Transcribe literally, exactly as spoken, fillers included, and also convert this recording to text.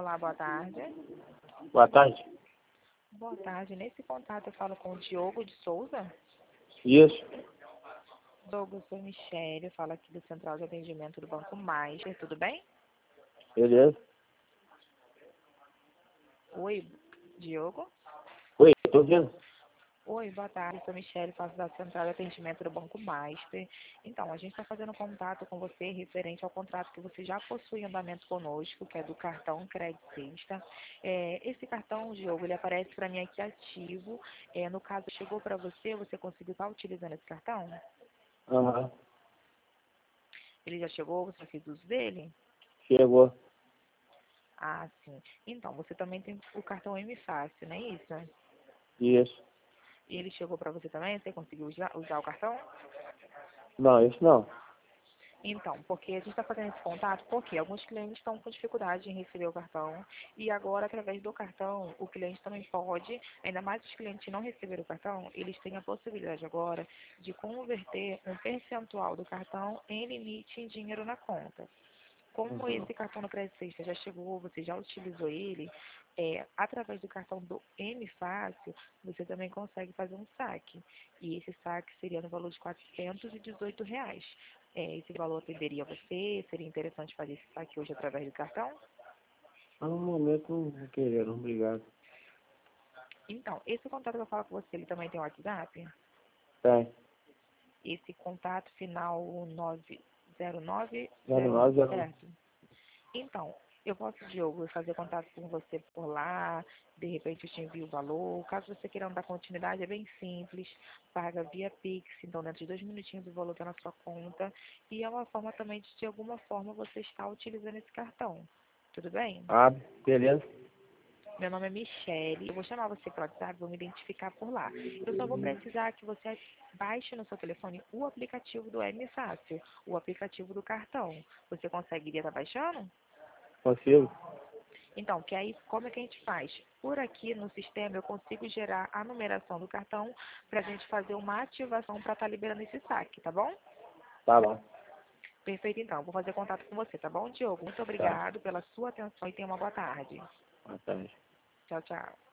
Olá, boa tarde. Boa tarde. Boa tarde. Nesse contato eu falo com o Diogo de Souza. Isso. Diogo, eu sou Michele, eu falo aqui do Central de Atendimento do Banco Master, tudo bem? Beleza. Oi, Diogo. Oi, tô ouvindo. Oi, boa tarde, eu sou Michele, faço da Central de Atendimento do Banco Master. Então, a gente está fazendo contato com você referente ao contrato que você já possui em andamento conosco, que é do cartão Crédito Sexta. É, esse cartão, Diogo, ele aparece para mim aqui ativo. É, no caso, chegou para você, você conseguiu estar utilizando esse cartão? Aham. Ele já chegou, você fez uso dele? Chegou. Ah, sim. Então, você também tem o cartão M Fácil, não é isso? Isso. E ele chegou para você também? Você conseguiu usar, usar o cartão? Não, isso não. Então, porque a gente está fazendo esse contato porque alguns clientes estão com dificuldade em receber o cartão e agora, através do cartão, o cliente também pode, ainda mais os clientes que não receberam o cartão, eles têm a possibilidade agora de converter um percentual do cartão em limite em dinheiro na conta. Como Uhum. esse cartão no Crédito Sexta já chegou, você já utilizou ele, é, através do cartão do M Fácil, você também consegue fazer um saque. E esse saque seria no valor de quatrocentos e dezoito reais. É, esse valor atenderia a você? Seria interessante fazer esse saque hoje através do cartão? Ah, no momento não vou querer, não. Obrigado. Então, esse contato que eu falo com você, ele também tem WhatsApp? Tem. Esse contato final nove zero nove Zero zero um, nove zero um. certo? Então, eu posso, Diogo, fazer contato com você por lá, de repente eu te envio o valor. Caso você queira dar continuidade, é bem simples, paga via Pix, então dentro de dois minutinhos o valor está na sua conta. E é uma forma também de, de alguma forma, você estar utilizando esse cartão. Tudo bem? Ah, beleza. Meu nome é Michele, eu vou chamar você pelo WhatsApp, vou me identificar por lá. Eu só vou precisar que você baixe no seu telefone o aplicativo do M Fácil, o aplicativo do cartão. Você conseguiria estar baixando? Consigo? Então, que aí, como é que a gente faz? Por aqui no sistema eu consigo gerar a numeração do cartão para a gente fazer uma ativação para estar liberando esse saque, tá bom? Tá bom. Perfeito, então. Vou fazer contato com você, tá bom, Diogo? Muito Tá. obrigado pela sua atenção e tenha uma boa tarde. Boa tarde. Tchau, tchau.